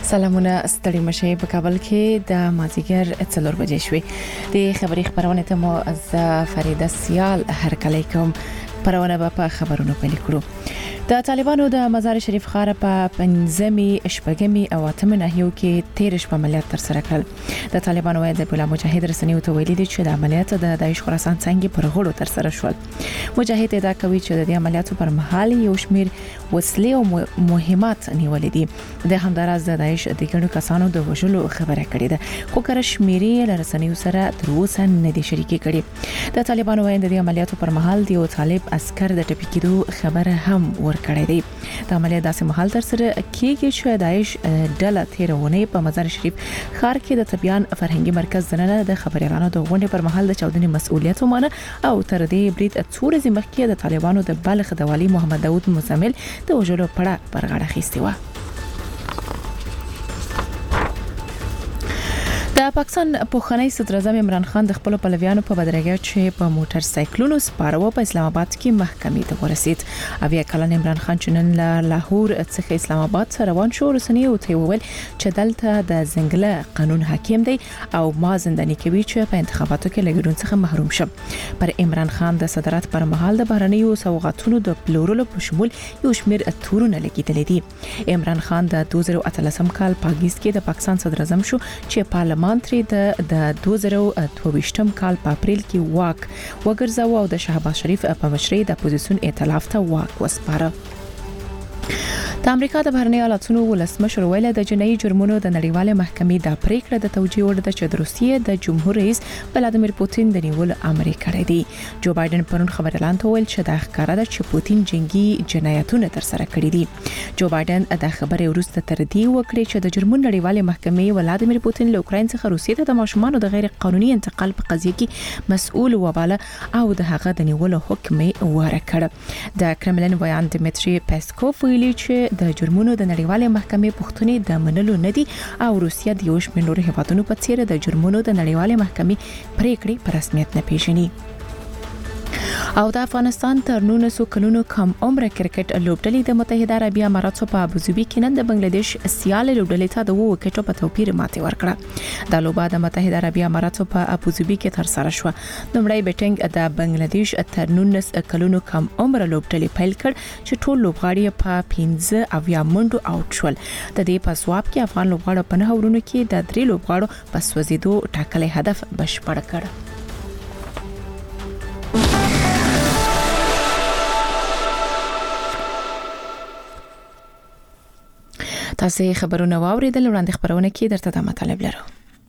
سلامونه ستړي مشه په کابل کې د مازیګر 4 بجې شوې د خبري خبرونه ته مو از فریده سیال هرکلی کوم پرونه په خبرونو پیل کړو. د طالبانو د مزار شریف ښار په پنځمي شپږمي او اتمه ناحیو کې 13 شپه عملیات تر سره کړل. د طالبانو وایي د بولا مجاهد رسنیو ته ویلي دي چې د عملیات د داعش خراسان څنګه پر غړو تر سره شول. مجاهد ادعا کوي چې د عملیاتو پر مهال یو شمیر وسلې او مهمات نیولې دي. د همداراز د داعش د ګڼو کسانو د وژلو خبره کړې ده خو کر شمیري رسنیو سره تر اوسه نه دي شریکي کړي. د طالبانو وایي د عملیاتو پر مهال د یو طالب عسكر د ټپي کېدو خبره هم ورکړې ده. د عملیات داسې مهال تر سره کېږي چې داعش ډله تیرونه په مزار شریف ښار کې د طبيان فرهنګي مرکز دننه د خبريالانو د غونډې پر مهال د چاودنې مسؤلیت ومنه او تر دې برید څو ورځې مخکې د طالبانو د بلخ د والي محمد داوود مزمل د وژلو پړه پر غاړه اخیستې و. د پاکستان پوخنۍ صدر اعظم عمران خان د خپل پلویانو په بدرګه چې په موټر سایکلونو سپارو په اسلام آباد کې محکمې ته ورسید. اویا کلن عمران خان چې نن له لاهور څخه اسلام آباد ته روان شو رسنیو ته وویل چې دلته د زنګله قانون حاکم دی او ما زنداني کوي چې په انتخاباتو کې لګیدون څخه محروم شم. پر عمران خان د صدارت پر مهال د بهرنیو سوغاتونو د پلورلو په شمول یو شمیر تورونه لګیدل دي. عمران خان د 2013 کال په اگست کې د پاکستان صدر اعظم شو چې پارلمان تری د 2022 کال په اپریل کې واک وګرځاو او د شهباز شریف په مشرۍ د اپوزیسیون ائتلاف ته واک وسپاره. د امریکا د بهرنی ایالاتونو ولسمشر ویل د جنایي جرمونو د نړیواله محکمې د پریکړه د توجیه وړ د چې د روسیې د جمهور رئیس ولادیمیر پوتین د نیول امر کړی دی. جو بایدن پرون خبر اعلان ته ویل چې د ښکارا د چې پوتین جنگي جنایتونه تر سره کړی دي. جو بایدن د خبرې وروسته تر دې وکړي چې د جرمونو نړیواله محکمې ولادیمیر پوتین له اوکراین څخه روسیې ته د ماشومانو د غیر قانوني انتقال په قضیه کې مسؤل وباله او د هغه د نیولو حکم ورکړ. د کرملین ویان دمیتری پیسکوف ویلي چې د جرمونو د نړیواله محکمې پښتنې د منلو ندي او روسیا د یو شمېر نورو هیوادونو په څیر د جرمونو د نړیواله محکمې پریکړې په رسمیت نه پیژني. او د افغانستان تر 19 کلونو کم عمر کرکټ لوبډلې د متحده عربی اماراتو په ابوظبي کې نن د بنگلاديش سیال لوبډلې ته د 2 وکټو په توپیر ماتې ورکړه. د لوبه د متحده عربی اماراتو په ابوظبي کې تر سره شو. لومړی بیټینګ د بنگلاديش تر 19 کلونو کم عمر لوبډلې پیل کړ چې ټول لوبغاړي په 15 اویا منډو اوټ شول. د دې په ځواب کې افغان لوبغاړو په 9 ورونو کې د 3 لوبغاړو په سوځیدو ټاکلي هدف بشپړ کړ. تاسو خبرونه واوریدل وړاندې خبرونه کې درته د مطالب لرو.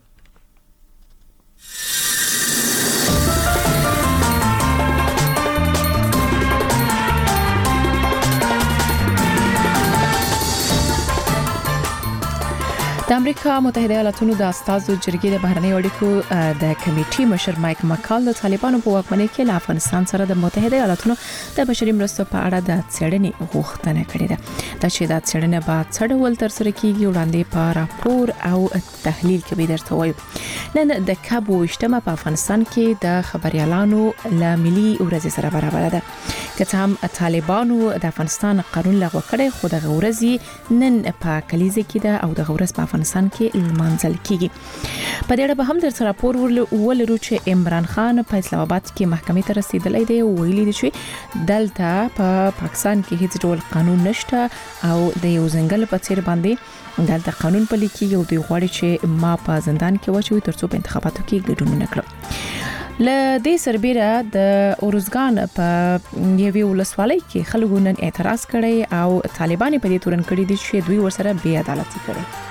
د امریکا متحده ایالاتونو د استازو جرګې د بهرنی اړیکو د کمیټې مشر مایک مکال د طالبانو په واکمنۍ کې له افغانستان سره د متحده ایالاتونو د بشري مرستو په اړه د څېړنې غوښتنه کړې ده. د چې د څېړنې بعد څړول تر سره کیږي وړاندې په راپور او تحلیل کې به درته وایو. نن د کب 28مه په افغانستان کې د خبريالانو له ملي ورځ سره برابر ده. که هم طالبانو د افغانستان قانون لغوه کړی خو د غورزي نن په کلیزه کې ده او د غورز په افغانستان کې لمانځل کیږي. په دې اړه به هم در راپور ولرو چې عمران خان په اسلام آباد کې محکمې ته رسیدلی دی. ویلي دي چې دلته په پاکستان کې هیڅ ډول قانون نشته او د یو ځنګل په څیر باندې دلته قانون پلي کیږي او دوی غواړي چې ما په زندان کې واچوي ترڅو په انتخاباتو کې ګډون وکړي. ل دې سربېره د اورزګان په یوې ولسوالۍ کې خلکو نن اعتراض کړی او طالبان په دې تورن کړی دي چې دوی ورسره بې عدالتي کړي.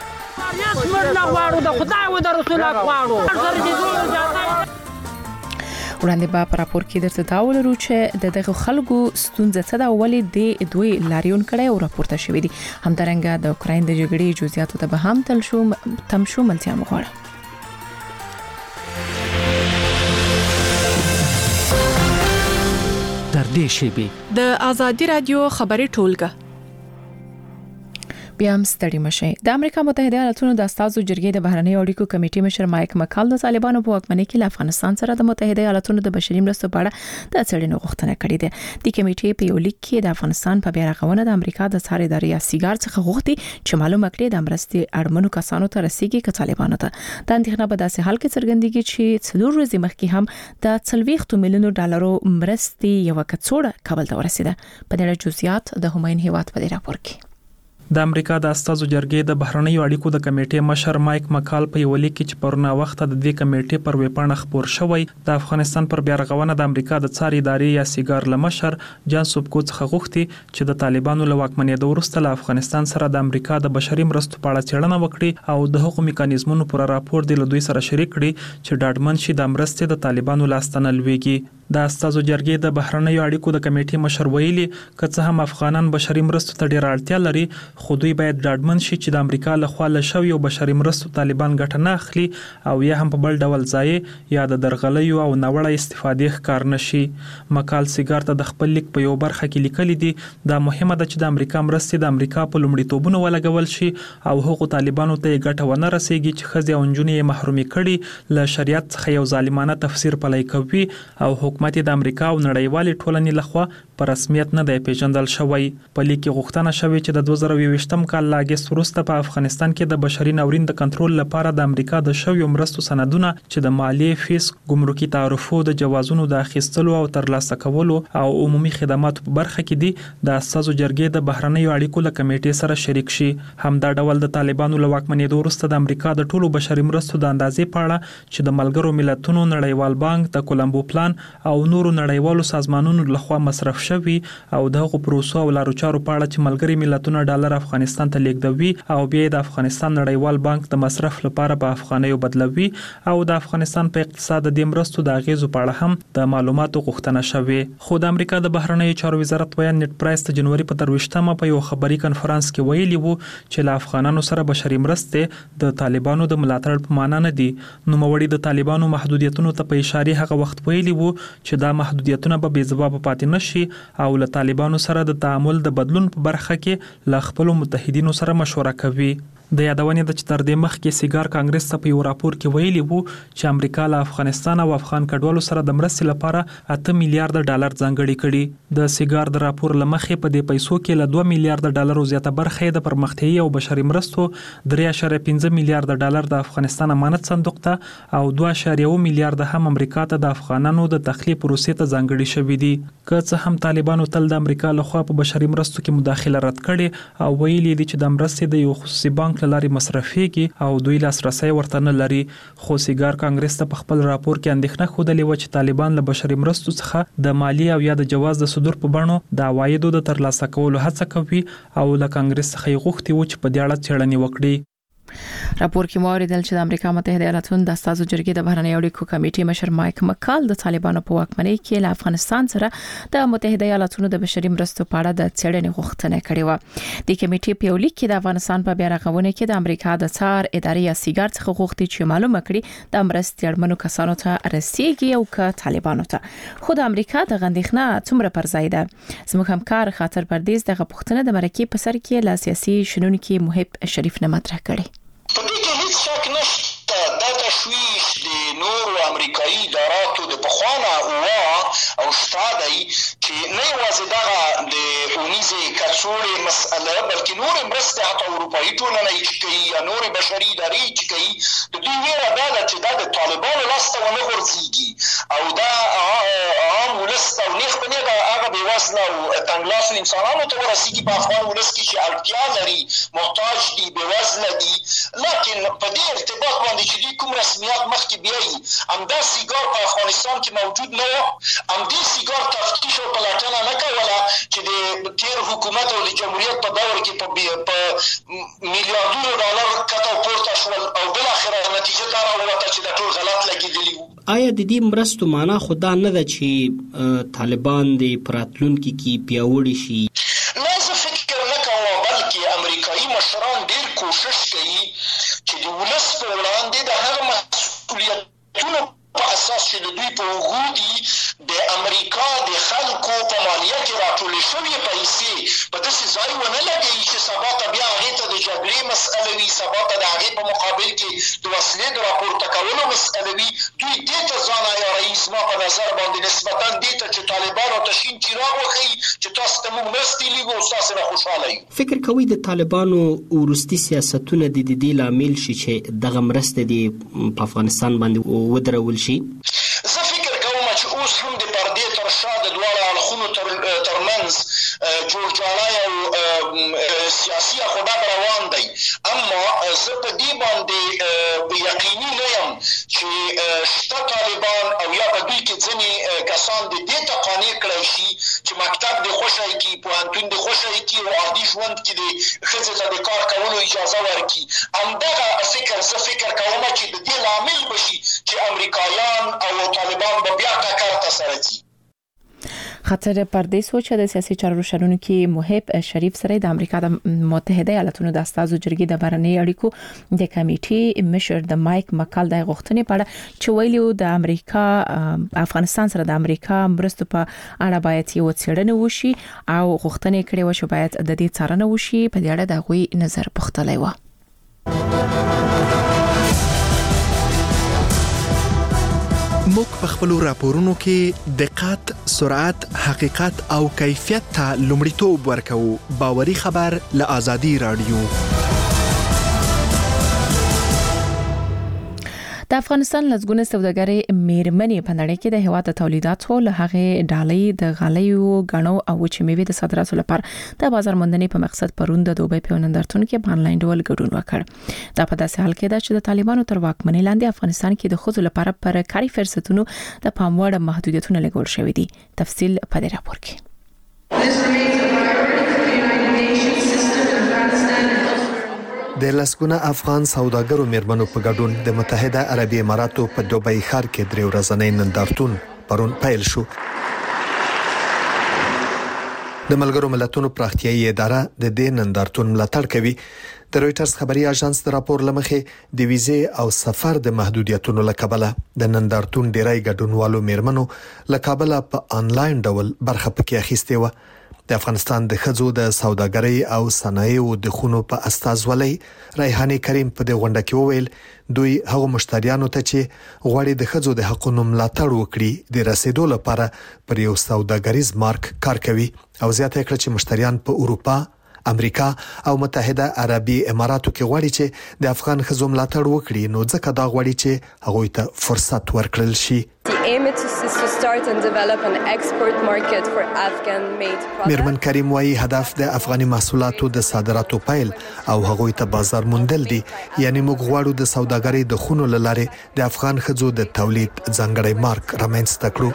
وړاندې به په راپور کې درته دا ولرو چې دغه خلکو ستونزه څه ده ولې د دوی لاریون کړي او راپورته شوې دي. همدارنګه د اوکراین د جګړې جزئیاتو ته به هم تم شو ملتیا مغواړه. در دې شیبې د ازادي رادیو خبري ټولګه بیا هم ستړي مشي. د امریکا متحده ایالاتونو د استازو جرګې د بهرنی اړیکو کمیټې مشر مایک مکال د طالبانو په واکمنۍ کې له افغانستان سره د متحده ایالاتونو د بشري مرستو په اړه د څېړنې غوښتنه کړې ده. د کمیټې په یو لیک کې د افغانستان په بیا رغونه د امریکا د څار ادارې سیګار څخه غوښتي چې معلومه کړي د مرستې اړمنو کسانو ته رسیدي ک طالبانو ته. د اندېښنه په داسې حال کې څرګندېږي چې څلور ورځې مخکې هم د 40 میلیون ډالرو مرستې یو کڅوړه کابل ته ورسیده. په دې اړه جزئیات د هماین هیواد په راپور کې. د امریکا د استازو جرګې د بهرنی اړیکو د کمیټې مشر مایک مکال په یو لیک کې چې پرونه وخت د دې کمیټې پر ویبپاڼه خبر شوی د افغانستان پر بیا رغونه د امریکا د څار ادارې یا سیګار لمشر جان سوبکو څخه غوښتي چې د طالبانو له واکمنۍ وروسته له افغانستان سره د امریکا د بشري مرستو په اړه څېړنه وکړي او د حقوقي میکانیزمونو پر راپور د دوی سره شریک کړي چې ډاډمن شي د مرستې د طالبانو لاستنه لويږي. د استازو جرګې د بهرنی اړیکو د کمیټې مشر ویلي که څه هم افغانان بشري مرستو ته ډېر اړتیا لري خو دوی باید ډاډمن شي چې د امریکا له خوا له شوی او بشري مرستو طالبان ګټه نه اخلي او یا هم په بل ډول ځای یا د درغلیو او ناوړه استفادې ښکار نشي. مکال سیګار ته د خپل لیک په یو برخه کې لیکلي دي دا مهمه ده چې د امریکا مرستې د امریکا په لومړیتوبونو ولګول شي او هغو طالبانو ته ګټه ونه رسیږي چې ښځې او نجونې یې محرومي کړي له شریعت څخه یو ظالمانه تفسیر پلی کوي او حکومت د امریکا او نړیوالې ټولنې لخوا په رسمیت نه دی پیژندل شوی. په لیک کې غوښتنه شوې چې د 2020م کال له اگست وروسته په افغانستان کې د بشري ناورین د کنټرول لپاره د امریکا د شویو مرستو سندونه چې د مالیې فیس ګمرکي تعرفو د جوازونو د اخیستلو او ترلاسه کولو او عمومي خدماتو په برخه کې دي د استازو جرګې د بهرنی اړیکو له کمیټې سره شریک شي. همدا ډول د طالبانو له واکمنۍ وروسته د امریکا د ټولو بشري مرستو د اندازې په اړه چې د ملګرو ملتونو نړیوال بانک د کولمبو پلان او نورو نړیوالو سازمانونو لخوا مصرف شوی او دغه پروسو او لارو چارو په اړه چې ملګري ملتونه ډالر افغانستان ته لیږدوي او بیا د افغانستان نړیوال بانک د مصرف لپاره په افغانیو بدلوي او د افغانستان په اقتصاد د مرستو د اغیزو په اړه هم د معلوماتو غوښتنه شوې. خو د امریکا د بهرنی چارو وزارت ویان نیټ پرایس د جنوري په 23مه په یو خبري کانفرنس کې ویلي وو چې له افغانانو سره بشري مرستې د طالبانو د ملاتړ په معنا نه دي. نو موړي د طالبانو محدودیتونو ته په اشاره هغه وخت ویلي وو چې دا محدودیتونه به بې ځواب پاتې نشي او له طالبانو سره د تعامل د بدلون په برخه کې له خپل متحدینو سره مشوره کوي. د یادونې د چې تر دې مخکې سیګار کانګرس ته په یو راپور کې ویلي وو چې امریکا له افغانستان او افغان کډوالو سره د مرستې لپاره 8 میلیارډ ډالر ځانګړي کړي. د سیګار د راپور لمخې په دې پیسو کې له 2 میلیارډ ډالر زیاته برخه د پرمختیايي او بشري مرستو 3.5 میلیارډ ډالر د افغانستان امانت صندوق ته او 2.1 میلیارډ هم امریکا ته د افغانانو د تخلیه پروسې ته ځانګړي شوي دي. که څه هم طالبانو تل د امریکا لخوا په بشري مرستو کې مداخله رد کړي او ویلي دي چې د مرستې د یو خصوصي بانک لاري مصرفيږي او دوی لاسرسي ورته نه لري. خو سیګار کانګرس ته په خپل راپور کې اندېښنه خوده و چې طالبان له بشري مرستو څخه د مالی او یا د جواز د صدور په بڼو د عوایدو د ترلاسه کولو هڅه کوي او له کانګرس څخه غوښتي و چې په دې اړه څېړنې وکړي. راپور کې موریدل چې د امریکا متحده ایالاتونو د استازو جرګې د بهرنی اړیکو کمیټې مشر مایک مکال د طالبانو په واکمنۍ کې له افغانستان سره د متحده ایالاتونو د بشري مرستو په اړه د څېړنې غوښتنه کړې و. د کمیټې په لیک کې د افغانستان په بیا رغونه کې د امریکا د څار ادارې یا سیګار څخه غوښتي چې معلومه کړي د مرستې اړمنو کسانو ته رسیدي او که طالبانو ته. خو د امریکا د غندښنه څومره پر ځای ده؟ زموږ همکار خاطر پردیس دغه پوښتنه د مرکې په سر کې له سیاسي شنونکو محب شریف نه مطرح کړې. په دې کې هیڅ شک نشته دا تشویش د نورو امریکایي اداراتو د پخوانه او شتادي چې نه یوازې دغه د اونیزې کڅوړې مسأله بلکې نور مرستې حتی اروپایي ټولنه چې کوي یا نور بشري ادارې چې کوي د دوی ویره دا ده چې دا د طالبانو لاسته ونه غورځېږي او دا عام ولس ته نیغ په نیغه هغه بېوزله او تنګلاسو انسانانو ته ورسېږي په افغان ولس کې چې اړتیا لري محتاج دي بېوزله دي. لکن په دې ارتباط باندې چې دوی کوم رسمیات مخکې بیایي همدا سیګار په افغانستان کې موجود نه و همدې سیګار تفتیش او پلټنه نه کوله چې د تیر حکومت او د جمهوریت په دور کې په میلیاردونو ډالر کته پورته شول او بالاخره نتیجه دا راووته چې دا ټول غلط لګېدلي وو. آیا د دې مرستو معنا خو دا نه ده چې طالبان د راتلونکي کې پیاوړي شي؟ نه زه فکر نه کوم بلکې امریکایي مشران ډېر کوشش کوي چې د ولس په وړاندې د هغه مسؤلیتونو په اساس چې د دوی په وجود د امریکا د خلکو په مالیه برتانیا کې راټولې شوې پیسې په داسې ځای ونه لګوي چې سبا ته بیا هغې ته د جګړې مسئله وي، سبا ته د هغې په مقابل کې د وسلې د راپورته کولو مسئله وي. دوی دې ته ځان عیاروي زما په نظر باندې نسبتا دې ته چې طالبانو ته شین چراغ وښیي چې تاسو ته موږ مرستې لېږو او ستاسې نه خوشحاله یو. فکر کوئ د طالبانو وروستي سیاستونه د دې لامل شي چې دغه مرستې دې په افغانستان باندې ودرول شي؟ زه فکر کوم چې اوس هم د پردې تر شا د دواړو اړخونو ترمنځ جوړجاړی او سیاسي اخوډب روان دی، اما زه په دې باندې یقیني نه یم چې شته طالبان او یا په دوی کې ځینې کسان د دې ته قانع کړی شي چې مکتب دې خوښی کړي، پوهنتون دې خوښی کړي او عادي ژوند کې دې ښځې ته د کار کولو اجازه ورکړي. همدغه فکر زه فکر کوم چې د دې لامل بشي چې امریکایان او طالبان به بیا ټکر ته سره ځي. خاطر پردې سوچ د سیاسي چارو شرونکو محب شریف سره د امریکا د متحده ایالاتونو د استازو جرګې د بهرنی اړیکو د کمیټې مشر د مایک مکال د غوښتنې په اړه چې ویلو د امریکا افغانستان سره د امریکا مرستو په اړه باید یو څېړنه وشي او غوښتنې کړې و چې باید د دې څارنه وشي. په دې اړه د غوي نظر پوښتلی و. موږ په خپل راپورونو کې دقت، سرعت، حقیقت او کیفیت ته لومړیتوب ورکوو. باوري خبر له آزادي رادیو. د افغانستان لزګونه سوداګري میرمنې په نړۍ کې د هیواد تولیداتو له هغه ډالۍ د غالیو غنو او چې میوه د صادراتو لپاره د بازار موندنې په مقصد پروند د دوبۍ په نندارتون کې په انلاین ډول ګډون وکړ. دا په داسې حال کې ده چې د طالبانو تر واکمنۍ لاندې افغانستان کې د ښځو لپاره پر کاري فرصتونو د پام وړ محدودیتونه لګول شوې دي. تفصیل په دې راپور کې. د لسګونه افغان سوداګرو میرمنو په ګډون د متحده عربي اماراتو په دوبۍ ښار کې درې ورځنی نندارتون پرون پیل شو. د ملګرو ملتونو پراختیایي اداره د دې نندارتون ملاتړ کوي. د رويټرز خبري اژانس د راپور لمخې د ویزې او سفر د محدودیتونو لکبله د نندارتون ډیری ګډونوالو میرمنو لکابل په انلاین ډول برخه پکې اخیستې و. د افغانستان د ښځو د سوداګرۍ او صنایعو د خونو په استازولۍ ریحانه کریم په دې غونډه کې وویل دوی هغو مشتریانو ته چې غواړي د ښځو د حقوقو ملاتړ وکړي د رسیدو لپاره پر یو سوداګریز مارک کار کوي او زیاته کړه چې مشتریان په اروپا، امریکا او متحده عربي اماراتو کې غواړي چې د افغان ښځو ملاتړ وکړي، نو ځکه دا غواړي چې هغوی ته فرصت ورکړل شي. میرمن کریم وايي هدف د افغاني محصولاتو د صادراتو پیل او هغوی ته بازار موندل دي. یعنی موږ غواړو د سوداګرۍ د خونو لاره د افغان ښځو د تولید ځانګړی مارک رامنځته کړو.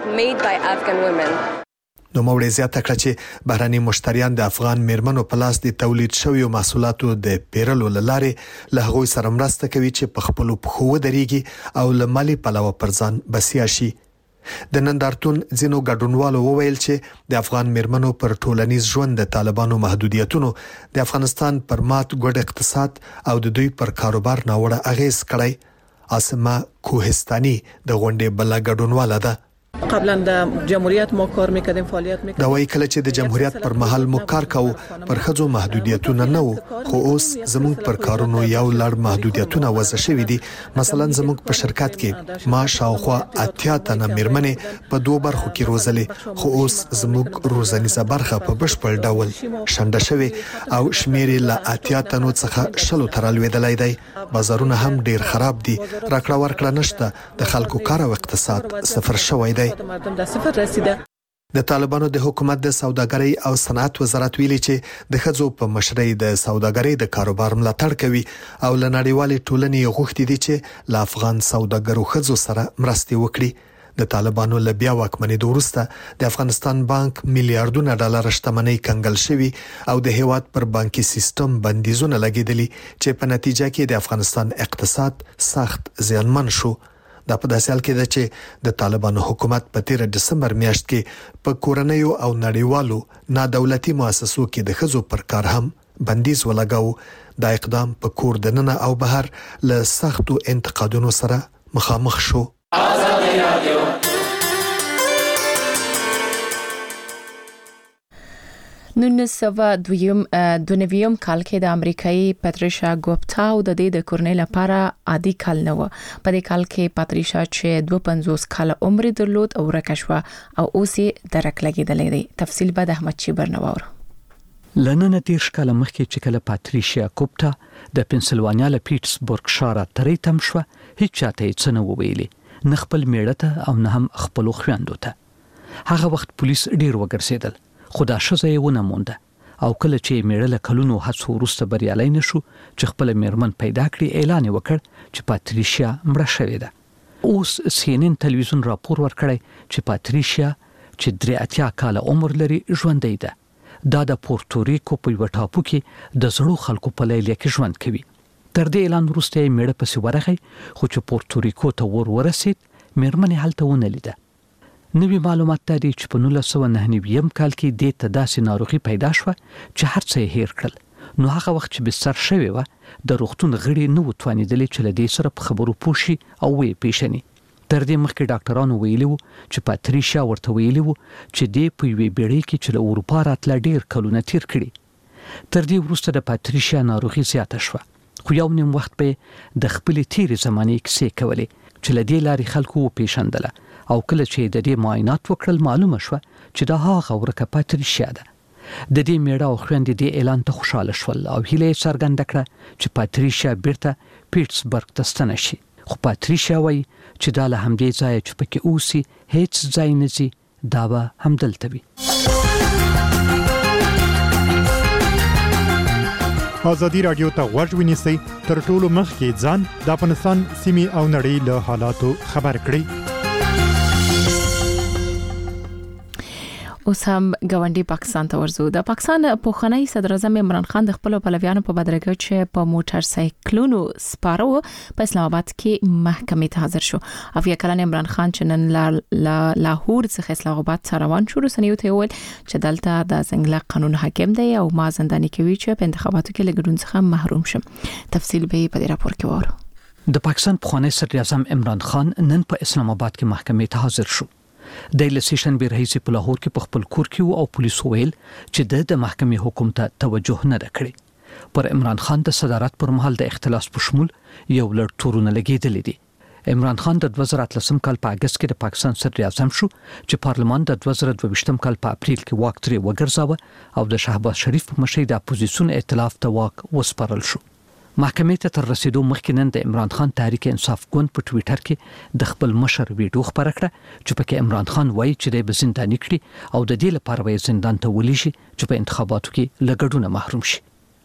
نو موږ زیاته کړ چې بهراني مشتریان د افغان میرمنو په لاس د تولید شویو محصولاتو د پیرلو لاره له هغوی سره مرسته کوي چې په خپل پخو ودرېږي او له مالی پلوه پر ځان بسیا شي. د نندارتون ځینو ګډونوالو وویل چې د افغان میرمنو پر ټولنیز ژوند د طالبانو محدودیتونو د افغانستان پر مات ګډ اقتصاد او د دوی پر کاروبار ناوړه اغیز کړی. اسمه کوهستاني د غونډې بل ګډونواله ده. قبلا د جمهوریت مو کار میکردیم، فعالیت میکردیم. دا وایي کله چې د جمهوریت پر مهال مو کار کاوه پر ښځو محدودیتونه نه وو، خو اوس زموږ پر کارونو یو لړ محدودیتونه وضع شوي دي. مثلا زموږ په شرکت کې ما شاوخوا 80 تنه میرمنې په دوه برخو کې روزلې، خو اوس زموږ روزنیزه برخه په بشپړ ډول شنډه شوې او شمیر له 80 تنو څخه 100 تر لویدلای دی. بازارونه هم ډیر خراب دي، راکړه ورکړه نشته، د خلکو کار او اقتصاد صفر شوی دی. د طالبانو د حکومت د سوداګرۍ او صنعت وزارت ویلي چې د ښځو په مشرۍ د سوداګرۍ د کاروبار ملاتړ کوي او له نړیوالې ټولنې غوښتي دي چې له افغان سوداګرو ښځو سره مرستې وکړي. د طالبانو له بیا واکمنېدو وروسته د افغانستان بانک میلیارډونه ډالر شتمنۍ کنګل شوي او د هیواد پر بانکي سیستم بندیزونه لګېدلي چې په نتیجه کې د افغانستان اقتصاد سخت زیانمن شو. دا په داسې حال کې ده چې د طالبانو حکومت په 13 دسمبر میاشت کې په کورنیو او نړیوالو نادولتي مؤسسو کې د ښځو پر کار هم بندیز ولګاو. دا اقدام په کور دننه او بهر له سختو انتقادونو سره مخامخ شو. 1992 کال کې د امریکایي پاتریشا ګوپتا او د دې د کورنۍ لپاره عادي کال نه و. په دې کال کې پاتریشا چې 52 کال عمر درلود او ورکشوه او اوس یې درک لګیدلې دی. تفصیل به د احمد چیبر نوور. لننه 30 کال مخکې چې کله پاتریشا ګوپتا د پنسلوانیا له پیټسبورګ ښار ته تم شو، هیڅ چاته یې څه نه ویلي، نه خپل میړه ته او نه هم خپل خويندو ته. هغه وخت پولیس ډیر وګرځیدل، خو دا ښځه یې ونه مونده او کله چې میړه له کلونو هڅو وروسته بریالی نشو چې خپل میرمن پیدا کړي، اعلان وکړ چې پاتریشا مړه شوې ده. اوس CNN تلویزیون راپور ورکړی چې پاتریشا چې 83 کال عمر لري ژوندۍ ده. دا د پورتوریکو په یو ټاپو کې د زړو خلکو په لیلیه کې ژوند کوي. تر دې اعلان وروسته یې میړه پسې ورغی، خو چې پورتوریکو ته ورسید میرمن یې هلته ونه لیده. نوی معلومات دي چې په 1999 کال کې د تداسي ناروغي پیدا شو چې هر څه هیر کړل. نو هغه وخت چې بستر شوی و د روغتون غړي نو توانیدل چې لدې سره په خبرو پوښي او وی پیښني. تر دې مخکې ډاکټرانو ویلي وو چې پاتریشا ورته ویلي وو چې د پوی بیړۍ کې چې له اروپا راتله ډیر کلونه تیر کړي. تر دې وروسته د پاتریشا ناروغي زیاته شو، خو یو نیم وخت به د خپل تیرې زمانې کیسې کولې چې لدې لاري خلکو پیښندله او کله چې د دې معاینات وکړل معلومه شو چې دا هغه ورکه پاتریشا ده. د دې میړه او خويندې د اعلان ته خوشاله شول او هیله څرګنده کړه چې پاتریشا بیرته پیټسبرګ ته ستنه شي. خو پاتریشا وایي چې دا له همدې ځای چې پکې اوسي هیڅ ځای نه زی، دا به همدلته وي. ازادي رادیو ته غوږ ونیسئ، تر ټولو مخکې ځان د افغانستان سیمې او نړۍ له حالاتو خبر کړئ. اوس هم ګاونډي پاکستان ته ورزو. د پاکستان پوخنۍ صدر اعظم عمران خان د خپل پلویانو په بدرګه چې په موټر سایکلونو سپارو په اسلام آباد کې محکمې ته حاضر شو. افیا کلن عمران خان چې نن لاهور څخه اسلام آباد ته روان شو، رسنیو ته ویل چې دلته د څنګه قانون حاکم دی او ما زنداني کوي چې په انتخاباتو کې لګډون څخه محروم شم. تفصیل به په دې راپور کې وره. د پاکستان پوخنۍ صدر اعظم عمران خان نن په اسلام آباد کې محکمې ته حاضر شو. د لیسیشن به رئیس په لاهور کې په خپل کور کې او پولیسو ویل چې د محکمې حکم ته توجه نه کړي. پر عمران خان د صدارت پر مهال د اختلاس په شمول یو لړ تورونه لګیدل دي. عمران خان د 2013 کال په اگست کې د پاکستان صدر اعظم شو چې پارلمان د 2022 کال په اپریل کې واک ترې وګرځاوه او د شهباز شریف په مشرۍ د اپوزیسیون ائتلاف ته واک وسپارل شو. محکمې ته تر رسیدو مخکې نن د عمران خان تحریک انصاف ګوند په ټوئیټر کې د خپل مشر ویډیو خبره کړه چې پکې عمران خان وایي چې د زنداني کړي او د دې لپاره وایي زندان ته ولېږي چې په انتخاباتو کې لګډونه محروم شي.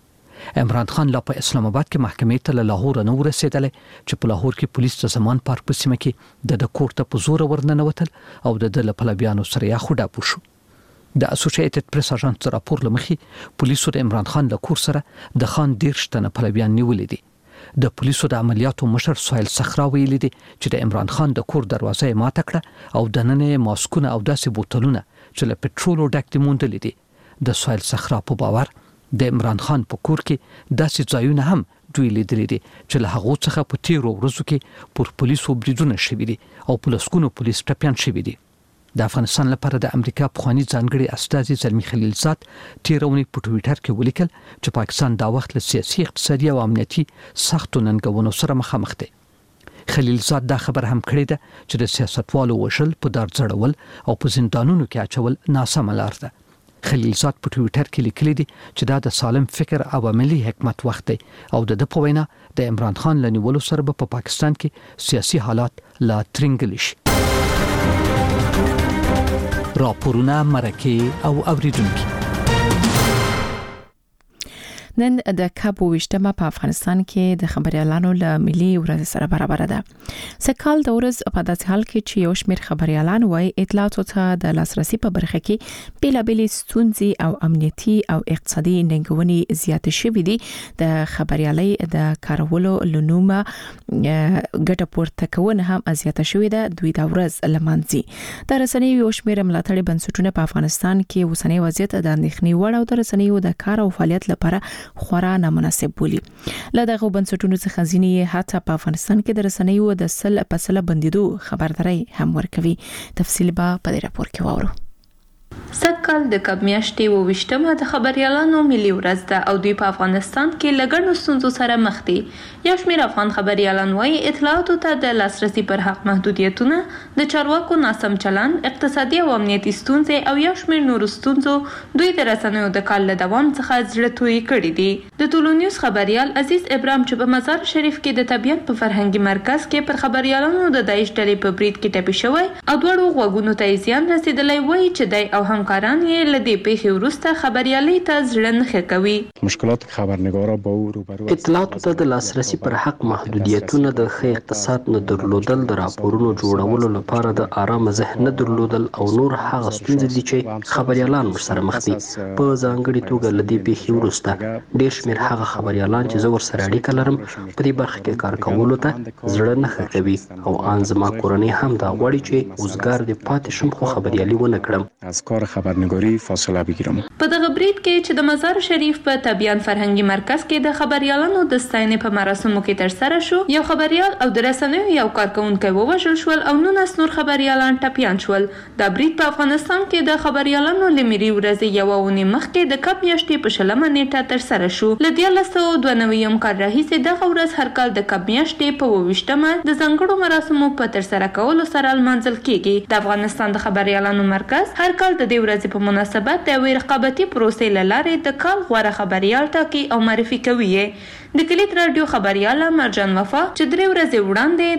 عمران خان لا په اسلام آباد کې محکمې ته له لاهور نه ورسېدل چې په لاهور کې پولیس د زمان پارک په سیمه کې د کور ته په زور ورننوتل او د پلویانو سره یا خوډا پوښو. د اسوسییټډ پریس اژانس راپور لمخې پولیسو د عمران خان له کور سره د خان 13 تنه پلویان نیولې دي. د پولیسو د عملیاتو مشر سهیل صخرا ویلي دي چې د عمران خان د کور دروازه ماته کړه او د نننې ماسکونه او داسې بوتلونه چې له پټرولو ډک دي موندلې دي. د سهیل صخرا په باور د عمران خان په کور کې داسې ځایونه هم دوی لیدلې دي چې له هغه څخه په تیرو ورځو کې پر پولیسو بریدونه شوي دي او پولیسونو پولیس ټپيان شوي دي. د افغانستان لپاره د امریکا پخوانی ځانګړي استازي زلمی خلیلزاد تیرونی په ټوئیټر کې ولیکل چې پاکستان دا وخت له سیاسي، اقتصادي او امنیتي سختو ننګونو سره مخامخ دی. خلیلزاد دا خبر هم کړی ده چې د سیاستوالو وشل په دار ځړول او په زندانونو کې اچول ناسمه لار ده. خلیلزاد په ټوئیټر کې لیکلي دي چې دا د سالم فکر او عملی حکمت وخت دی او د په وینا د عمران خان لنیولو سره په پاکستان کې سیاسي حالات لا ترنګل شي. راپورونه مرکه او اوریدونکو. نن د کابو وشتمه په افغانستان کې د خبريالانو له ملي ورځ سره برابر ده. سکهال د ورځ په داسې حال کې چې یو شمېر خبريالان وايي اطلاعاتو ته د لاسرسي په برخه کې بیلابېلې ستونزې او امنیتي او اقتصادي ننګونې زیاتې شوې دي. د خبريالۍ د کارولو لنومه ګټه پورته کول هم زیاته شوې ده. دوی د ورځ لمانځي. د رسنیو یو شمېر ملاتړي بنسټونه په افغانستان کې اوسنۍ وضعیت د اندېښنې وړ او د رسنیو د کار او فعالیت لپاره خورا نامناسب بولی. له دغه بنسټونو څخه ځینې حتی په افغانستان کې د رسنیو د سل بندیدو خبرداري هم ورکوي. تفصیل به په دې راپور کې واورو. سږکال د کب میاشتې 28مه د خبریالانو ملي ورځ ده او دوی په افغانستان کې له ګڼو ستونزو سره مخ دي. یو شمېر افغان خبریالان وایي اطلاعاتو ته د لاسرسي پر حق محدودیتونه، د چارواکو ناسم چلند، اقتصادي او امنیتي ستونزې او یو شمېر نورو ستونزو دوی د رسنیو د کال له دوام څخه زړه توی کړي دي. د ټولو نیوز خبریال عزیز ابراهیم چې په مزار شریف کې د طبیعت په فرهنګي مرکز کې پر خبریالانو د داعش ډلې په برید کې ټپي شوی او دواړو غوږونو ته زیان رسیدلی وایي چې دی او همکاران یې له دې پیښې وروسته خبریالۍ ته زړه نه کوي. مشکلات خبرنگارا با او روبرو اطلاعاتو ته د لاسرسي پر حق محدودیتونه، د ښه اقتصاد نه درلودل، د راپورونو جوړولو لپاره د آرام ذهن نه درلودل او نور هغه ستونزې دي چې خبریالان ورسره مخ دي. په ځانګړې توګه له دې پیښې وروسته ډېر شمېر هغه خبریالان چې زه ورسره اړیکه لرم په دې برخه کې کار کولو ته زړه نه کوي او ان زما کورنۍ هم دا غواړي چې وزګار دې پاتې شم خو خبریالي ونه کړم. از کار خبرنگاری فاصله بگیرم. په دغه برید کې چې د مزار شریف په طبیعت فرهنګي مرکز کې د خبریالانو د ستاینې په مراسمو کې ترسره شو، یو خبریال او د رسنیو یو کارکونکی ووژل شول او 19 نور خبریالان ټپیان شول. دا برید په افغانستان کې د خبریالانو له ملي ورځې یوه اونۍ مخکې د کب میاشتې په 20مه نیټه ترسره شو. له 1992 کال راهیسې دغه ورځ هر کال د کب میاشتې په 28مه د ځانګړو مراسمو په ترسره کولو سره لمانځل کیږي. د افغانستان د خبریالانو مرکز هر کال د دې ورځې په مناسبت د یوې رقابتي پروسې له لارې د کال غوره خبریال ټاکي او معرفي کوي. د کلیت رادیو خبریاله مرجان وفا چې 3 ورځې وړاندې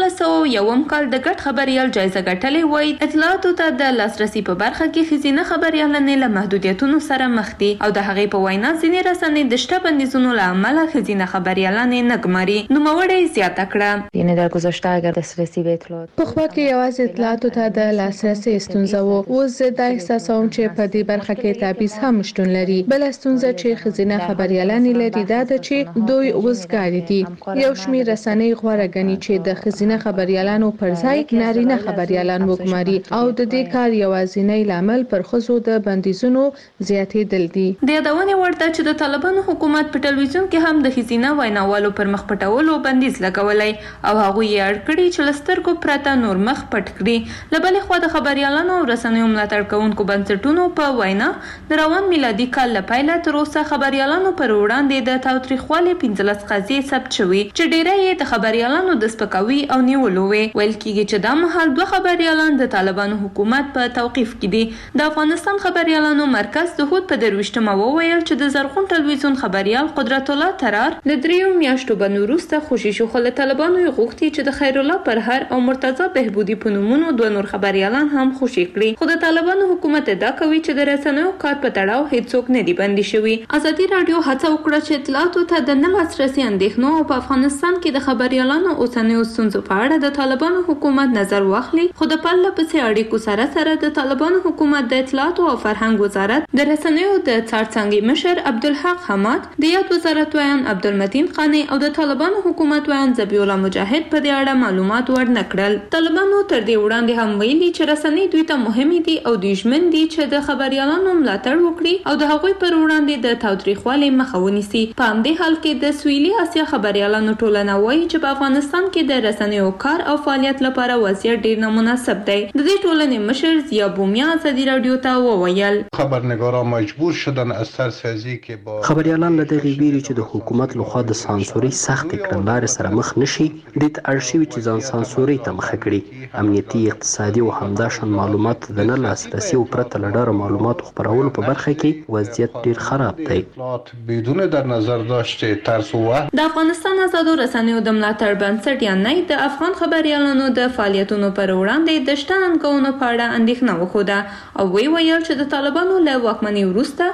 د 1201 کال د ګډ خبریال جایزه ګټلې وایي اطلاعاتو ته د لاسرسي په برخه کې ښځینه خبریالانې له محدودیتونو سره مخ دي او د هغې په وینا ځینې رسنۍ د شته بندیزونو له امله ښځینه خبریالانې نه ګماري. نوموړې زیاته کړه یعنی در گذشته اگر دسترسی به اطلاعات پخوا کې یوازې اطلاعاتو ته د لاسرسي ستونزه و، اوس زه دا احساسوم چې په دې برخه کې تبعیض هم شتون لري. بل ستونزه چې ښځینه خبریالانې لري دا ده چې دوی وزګاري دي. یو شمېر رسنۍ غوره ګڼي چې د ښځینه خبریالانو پر ځای نارینه خبریالان وګماري او د دې کار یوازینی لامل پر ښځو د بندیزونو زیاتېدل دي. د یادونې وړ ده چې د طالبانو حکومت په ټلویزیون کې هم د ښځینه ویناوالو پر مخ پټولو بندیز لګولی او هغوی یې اړ کړي چې له سترګو پرته نور مخ پټ کړي. له بلې خوا د خبریالانو او رسنیو ملاتړ کوونکو بنسټونو په وینا د روان میلادي کال له پیله تر اوسه خبریالانو پر وړاندې د تاوتریخوالي 15 قضیې ثبت شوي چې ډیری یې د خبریالانو د سپکاوي او نیولو وي. ویل کېږي چې دا مهال 2 خبریالان د طالبانو حکومت په توقیف کې دي. د افغانستان خبریالانو مرکز د هود په 23مه وویل چې د زرغون ټلویزیون خبریال قدرت الله ترار د 3 میاشتو بند وروسته خوشي شو، خو له طالبانو یې غوښتي چې د خیر الله پرهر او مرتضی بهبودي په نومونو 2 نور خبریالان هم خوشي کړي. خو د طالبانو حکومت ادعا کوي چې د رسنیو کار په تړاو هیڅوک نه دي بندي شوي. ازادي رادیو هڅه وکړه چې اطلاعاتو ته د نه لاسرسي اندېښنو او په افغانستان کې د خبریالانو اوسنیو ستونزو په اړه د طالبانو حکومت نظر واخلي، خو د پرله پسې اړیکو سره د طالبانو حکومت د اطلاعاتو او فرهنګ وزارت د رسنیو د څارڅنګي مشر عبدالحق حماد، د یاد وزارت ویان عبدالمتین قانی او د طالبانو حکومت ویان ذبیح الله مجاهد په دې اړه معلومات ورنه کړل. طالبانو تر دې وړاندې هم ویلي چې رسنۍ دوی ته مهمې دي او دوی ژمن دي چې د خبریالانو ملاتړ وکړي او د هغوی پر وړاندې د تاوتریخوالي مخه ونیسي. په همدې حال کې د سویلي اسیا خبریالانو ټولنه وایي چې په افغانستان کې د رسنیو کار او فعالیت لپاره وضعیت ډیر نامناسب دی. د دې ټولنې مشر ضیا بومیا ازادي رادیو ته وویل خبرنگاران مجبور شدن از سرسازی که با خبریالان له دغې ویرې چې د حکومت لخوا د سانسوري سخت کړنلارې سره مخ نشي د اړ شوي چې ځان سانسوري ته مخه کړي. امنیتي، اقتصادي او همداشان معلومات د نه لاسرسي او پرته له ډاره معلوماتو خپرولو په برخه کې وضعیت ډیر خراب دی. بدون در نظر داشته ترس و د افغانستان آزادو رسنیو د ملاتړ بنسټ یا نه د افغان خبریالانو د فعالیتونو پر وړاندې د شته ننګونو په اړه اندېښنه وښوده او ویل چې د طالبانو له واکمنۍ وروسته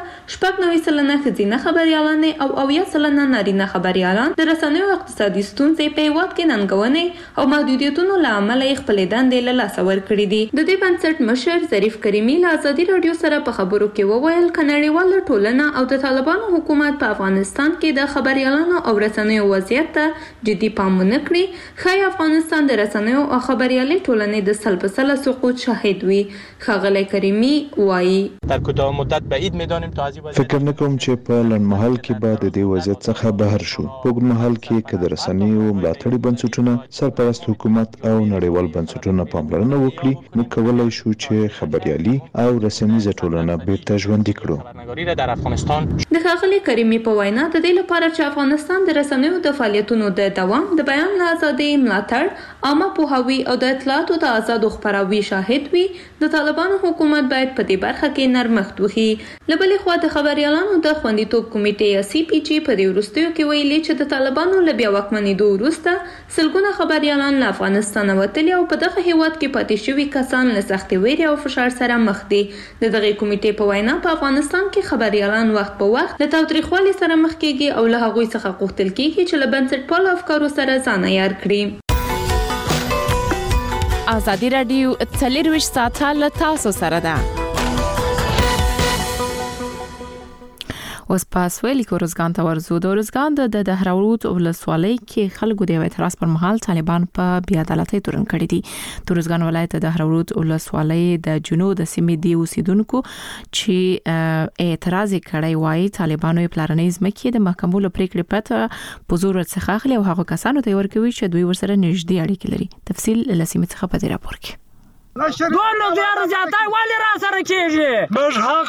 90% ښځینه خبریالانې او 80% نارینه خبریالان د رسنیو اقتصادي ستونزې په هېواد کې ننګونې او محدودیتونو له امله یې خپلې دندې له لاسه ورکړي دي. د دې بنسټ مشر ظریف کریمي له ازادي رادیو سره په خبرو کې وویل که نړیواله ټولنه او د طالبانو حکومت په افغانستان کې د خبري خبريالانو او رسنیو وضعیت ته جدي پام ونه کړي ښایي افغانستان د رسنیو او خبریالۍ ټولنې د سلبسله سقوط شاهد وي. ښاغلی کریمي وایي در کوتاه مدت بعید می‌دانیم تا از این فکر نکوم چې په لنډمهال کې به د دې وضعیت څخه بهر شو. په اوږدمهال کې که د رسنیو ملاتړي بنسټونه سرپرست حکومت او نړیوال بنسټونه پاملرنه وکړي نو کولی شو چې خبریالي او رسنیزه ټولنه بیرته ژوندي کړو. در افغانستان د ښاغلي کریمي په وینا د دې لپاره چې افغانستان د رسنیو د فعالیتونو د دوام د بیان له ازادۍ ملاتړ عامه پوهاوي او د اطلاعاتو د آزادو خپراوي شاهد وي د طالبانو حکومت باید په دې برخه کې نرمښت وکړي. له بلې خوا د خبریالانو د خوندیتوب کمیټې یا CPG په دې وروستیو کې ویلي چې د طالبانو له بیا واکمنېدو وروسته سلګونه خبریالان له افغانستانه وتلي او په دغه هیواد کې پاتې شوي کسان له سختې ویرې او فشار سره مخ دي. د دغه کمیټې په وینا په افغانستان کې خبریالان وخت په وخت له تاوتریخوالي سره مخ کیږي او له هغوی څخه غوښتل کیږي چې له بنسټپالو افکارو سره ځان عیار کړي. ازادي راډیو 24 ساعته له تاسو سره ده. اوس پاس ویلي کورزګان ته ورزو د ورزګان د دهراوت ولسوالۍ کې خلکو د اعتراض پر مهال طالبان په بیا عدالتۍ تورن کړی دي. ورزګان ولایت د دهراوت ولسوالۍ د جنوب د سیمې دی اوسیدونکو چې اعتراض کړی وایي طالبانو پلانې ځمکې د محکمو له پریکړې پرته په زور څخه اخلي او هغه کسانو ته ورکوي چې دوی ورسره نږدې اړیکې لري. تفصیل لسیمه څخه په دې راپور کې. دونه زیار زیاتای ولی را سره کیږي موږ حق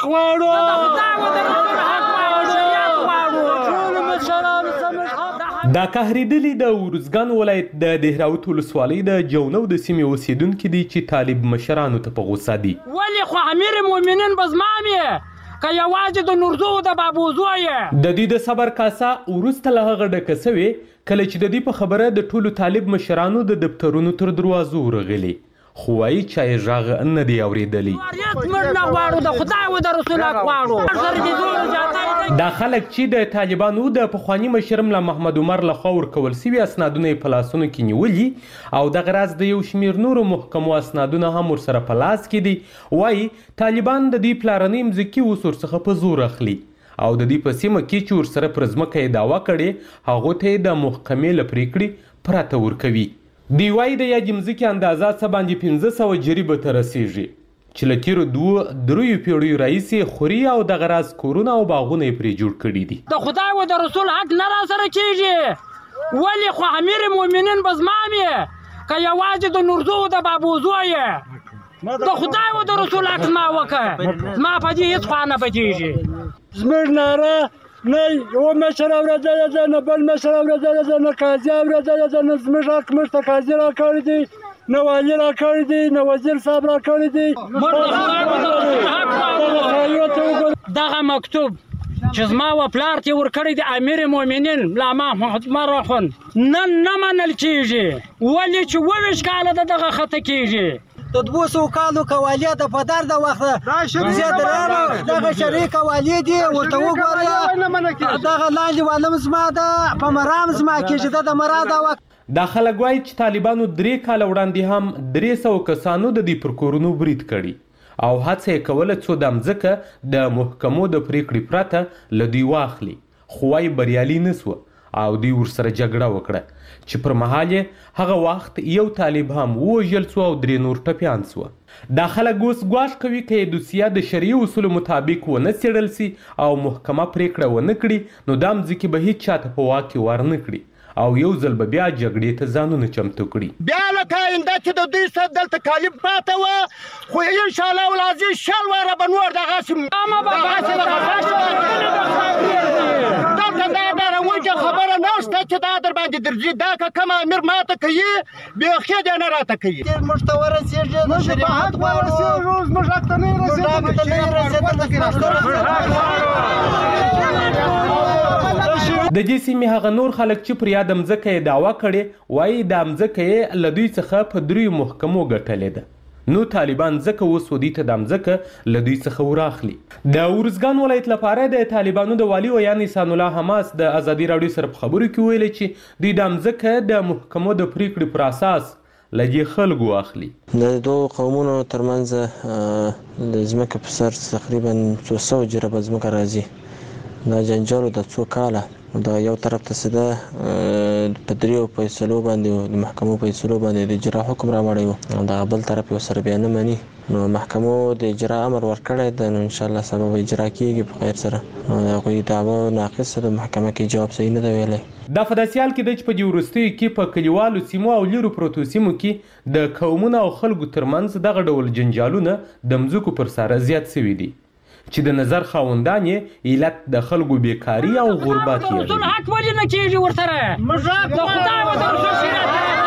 دا قهریدلی د ورزګان ولایت د دهراوت ولسوالۍ د جونو د سیمې اوسیدونکو دي چې طالب مشرانو ته په غوسه دي. ولی خو امیر المؤمنین بزمامي که یوازې د نورزو د بابوزوی د دې د صبر کاسه ورسته له هغه ډکه سوي کله چې د دې په خبره د ټولو طالب مشرانو د دفترونو تر دروازو ورغلي. خو وايي چې ژغ نه دی اوریدلی. دا خلک چې د طالبانو د پخوانی مشر ملا محمد عمر لخوا ورکول سوي اسنادونه په لاسونو کې نیولي او د غراز د یو شمیر نورو محکمو اسنادونه هم ورسره په لاس کې دي. وايي طالبان د دې پلانې مځکې اوس ورڅخه په زور اخلي او د دې په سیمه کې چې ورسره پر ځمکه یې دعوا کړې هغو ته د محکمې له پریکړې پرته ورکوي. دی وايي د یادې مځکې اندازه څه باندې 1500 جریبه ته رسیږي چې له تیرو 2-3 پیړیو راهیسې خوري او د غراز کورونه او باغونه یې پرې جوړ کړي دي. د خدای او د رسول حق نه را سره کیږي ولی خو امیر المؤمنین بزمامي که یوازې د نورزو د بابوزوی د خدای او د رسول حق ما وکړه ما په دې هیڅ خوا نه بچیږي. زموږ ناره نه یو مشر اورېدلی ده نه بل مشر اورېدلی ده نه قاضي اورېدلی ده نه زموږ حق موږ ته قاضي را کړی دی نه والي را کړی دی نه وزیر صاحب را کړی دی. دغه مکتوب چې زما و پلار ته ورکړی دی امیر المؤمنین ملا محمد عمر اخوند نن نه منل کیږي ولې چې 22 کاله دغه خطه کیږي. د 200 کالو کوالی د پدر د وخت زیاتره دغه شریک کوالی دی ورته وګورئ دغه لاندې والم زما د په مرام زما کې د مراد وخت. دا خلک وایي چې طالبانو 3 کال وړاندې هم 300 کسانو د دې پر کورونو برید کړي او هڅه یې کوله څو د مځکه د محکمو د پریکړې پرته له دوی واخلي خو وايي بریالي نه سوه او دوی ورسره جګړه وکړه چې پر مهال هغه وخت یو طالب هم ووژل سو او 3 نور ټپیان سو. دا خلک اوس ګواښ کوي که دوسیه د شرعي اصولو مطابق ونه څېړل سي او محکمه پریکړه ونه کړي نو دا مځکې به هیڅ چاته په واک کې ورنه کړي او یو ځل به بیا جګړې ته ځانونه چمتو کړي. بیا لکه آینده چې د دوی سره دلته کالب پاته وه خو انشاءالله العزیز شل واره به نور دغسې دلته دا ډارونکې خبره نشته چې دا در باندې درځي دا که کوم امیر ماته کوي بیخي دی نه راته کوي. موږ ته ورسېږي د شریعت غواړو زموږ حق ته د دې سیمې هغه نور خلک چې پر یاده مځکه یې دعوا کړې وایي دا مځکه یې له دوی څخه په 3 محکمو ګټلې ده. نو طالبان ځکه اوس ودی ته د مځکه له دوی څخه وراخلي. د ورزګان ولایت لپاره د طالبانو د والي ویان احسان الله حماس د ازادي راډیو سره په خبرو کې ویلي چې دوی د مځکه د محکمو د پریکړې پر اساس لږی خلکو اخلي. د دوه قومونو ترمنځ د ځمکې په سر تقریبا 200 جریبه ځمکه راځي دا جنجال د څو کاله دا یو طرف ته سده په دریو فیصلو باندې د محکمو فیصلو باندې د اجرا حکم راوړی و، دا بل طرف یو سره بیا نه مني، نو محکمو د اجرا امر ورکړی دی، نو ان شاء الله سبا به اجرا کیږي په خیر سره. هغوی دعوا ناقصه د محکمه کې جواب صحیح نه دی ویلی. دا په داسې حال کې دی چې په دې وروستیو کې په کلیوالو سیمو او لیرو پروتو سیمو کې د قومونو او خلکو ترمنځ دغه ډول جنجالونه د مځکو پر سر زیات شوي دي چې د نظر خاوندان یې علت د خلکو بیکاري او غربت یې. حق ولې نه کېږي ورسره؟ د خدای و د رسول سیرت